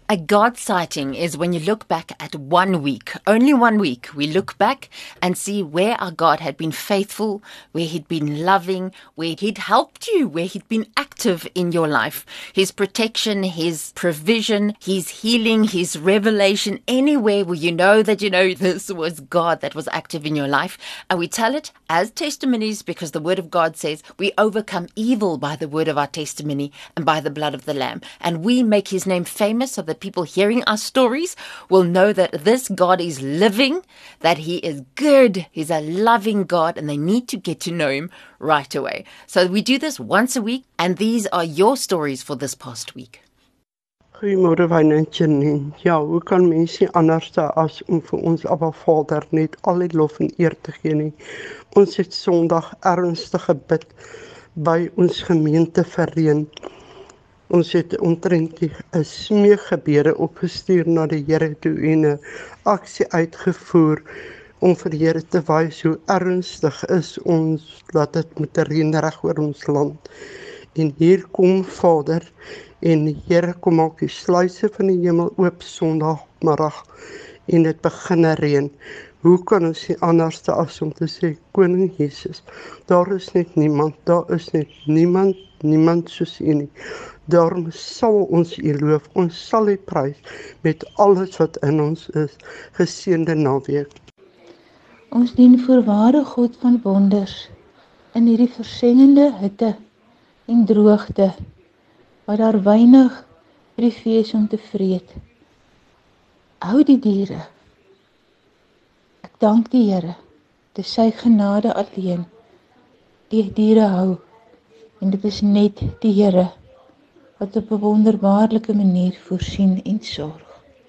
A God sighting is when you look back at 1 week, only 1 week. We look back and see where our God had been faithful, where He'd been loving, where He'd helped you, where He'd been active in your life. His protection, His provision, His healing, His revelation, anywhere where you know that this was God that was active in your life. And we tell it as testimonies because the Word of God says we overcome evil by the word of our testimony and by the blood of the Lamb. And we make His name famous so that people hearing our stories will know that this God is living, that He is good, He's a loving God, and they need to get to know Him right away. So we do this once a week, and these are your stories for this past week. Goeiemôre Wynand Janine. Ja, hoe kan mense anders as om vir ons Abba Vader net al die lof en eer te gee nie? Ons het Sondag ernstig gebid by ons gemeente Vereen. Ons het omtrent 'n smeekgebede opgestuur na die Here toe en 'n aksie uitgevoer om vir die Here te wys hoe ernstig is ons dat dit met reën reg oor ons land. En hier kom Vader en die Here kom maak die sluise van die hemel oop Sondagmiddag en dit begin reën. Hoe kan ons nie anders as om te sê, Koning Jesus, daar is net niemand, daar is net niemand soos U nie. Daarom sal ons U loof, ons sal U prys met alles wat in ons is. Geseënde naweek. Ons dien voorware God van wonders in hierdie versengende hitte en droogte, waar daar weinig privé is om te vreet. Hou die diere. Ek dank die Here, dit is sy genade alleen, die diere hou, en dit is net die Here, wat op 'n wonderbaarlike manier voorsien en sorg.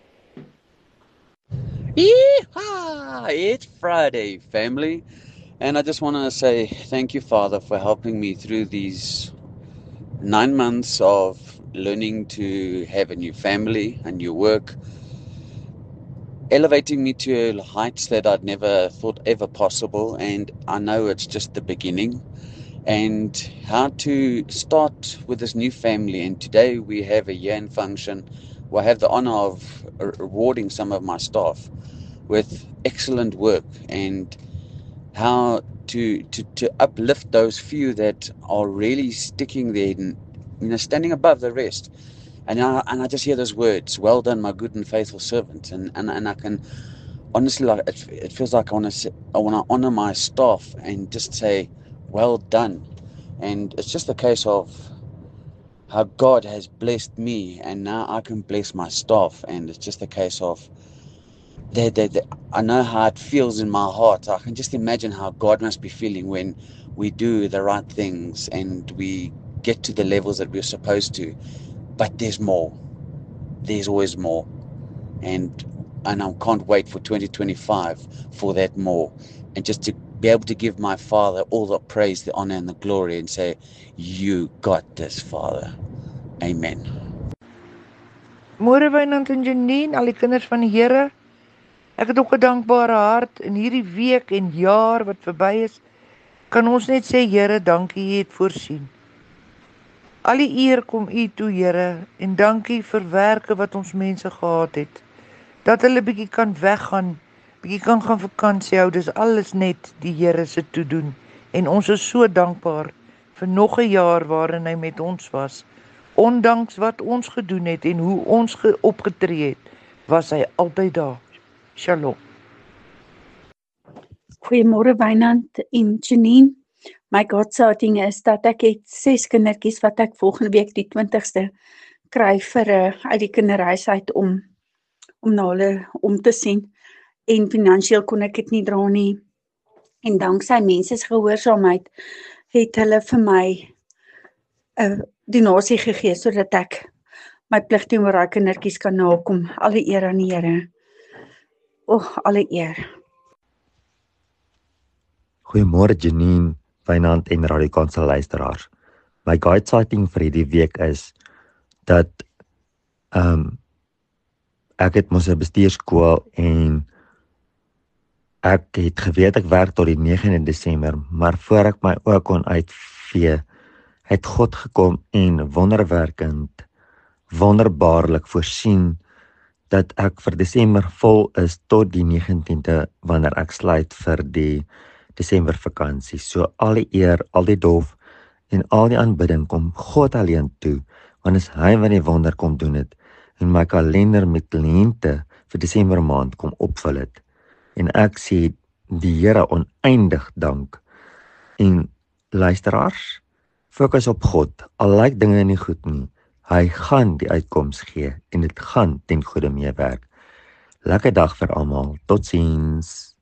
Yeehaw! It's Friday, family. And I just want to say thank you, Father, for helping me through these 9 months of learning to have a new family, a new work, elevating me to heights that I'd never thought ever possible. And I know it's just the beginning. And how to start with this new family. And today we have a year-end function where I have the honor of rewarding some of my staff with excellent work, and how to uplift those few that are really sticking there and standing above the rest. And I just hear those words, well done, my good and faithful servant. And I can honestly, like, it feels like I want to honor my staff and just say, well done. And it's just a case of how God has blessed me, and now I can bless my staff. And it's just a case of I know how it feels in my heart. I can just imagine how God must be feeling when we do the right things and we get to the levels that we're supposed to. But there's more. There's always more. And I can't wait for 2025 for that more. And just to be able to give my Father all the praise, the honor, and the glory and say, you got this, Father. Amen. Môre Wynand en Janine, al die kinders van die Here. Ek het ook 'n dankbare hart in hierdie week en jaar wat verby is. Kan ons net sê, Here, dankie, U het voorsien. Al die eer kom U toe, Here, en dankie vir werke wat ons mense gehad het. Dat hulle bietjie kan weggaan, bietjie kan gaan vakansie hou, dis alles net die Here se toedoen. En ons is so dankbaar vir nog 'n jaar waarin Hy met ons was. Ondanks wat ons gedoen het en hoe ons opgetree het, was Hy altyd daar. Shalom. Goeiemôre Wynand en Janine. My God sighting is dat ek het 6 kindertjies wat ek volgende week die 20ste kry vir uit die kinderhuis uit om na hulle om te sien. En finansiëel kon ek dit nie dra nie. En danksy mense se gehoorsaamheid het hulle vir my 'n donasie gegee sodat ek my plig teenoor daai kindertjies kan nakom. Alle eer aan die Here. Alle eer. Goeiemôre Janine, Wynand en Radio Kansel luisteraars. My guide sighting vir hierdie week is dat ek het mos 'n bestuurskool en ek het geweet ek werk tot die 9de Desember, maar voor ek my oë kon uitvee, het God gekom en wonderwerkend, wonderbaarlik voorsien dat ek vir Desember vol is tot die 19de wanneer ek sluit vir die Desember vakansie. So al die eer, al die dof en al die aanbidding kom God alleen toe, want is hy wat die wonder kom doen het en my kalender met lente vir Desember maand kom opvul het. En ek sê die Here oneindig dank. En luisteraars, fokus op God, al lyk dinge nie goed nie. Hy gaan die uitkoms gee en dit gaan ten goeie meewerk. Lekker dag vir almal. Totsiens.